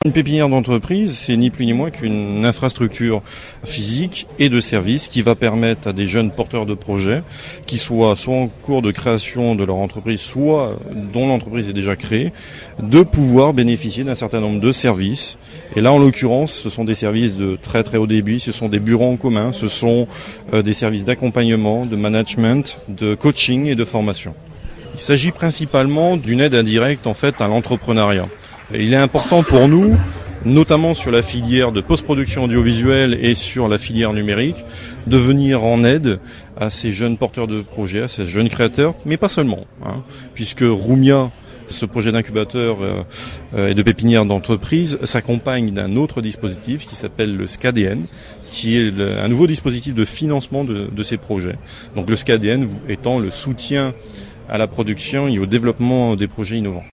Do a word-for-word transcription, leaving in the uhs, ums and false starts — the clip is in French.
Une pépinière d'entreprise, c'est ni plus ni moins qu'une infrastructure physique et de services qui va permettre à des jeunes porteurs de projets, qui soient soit en cours de création de leur entreprise, soit dont l'entreprise est déjà créée, de pouvoir bénéficier d'un certain nombre de services. Et là, en l'occurrence, ce sont des services de très très haut débit, ce sont des bureaux en commun, ce sont euh, des services d'accompagnement, de management, de coaching et de formation. Il s'agit principalement d'une aide indirecte en fait à l'entrepreneuriat. Et il est important pour nous, notamment sur la filière de post-production audiovisuelle et sur la filière numérique, de venir en aide à ces jeunes porteurs de projets, à ces jeunes créateurs, mais pas seulement, hein, puisque Roumia, ce projet d'incubateur euh, et de pépinière d'entreprise, s'accompagne d'un autre dispositif qui s'appelle le S C A D N, qui est le, un nouveau dispositif de financement de, de ces projets. Donc le S C A D N étant le soutien à la production et au développement des projets innovants.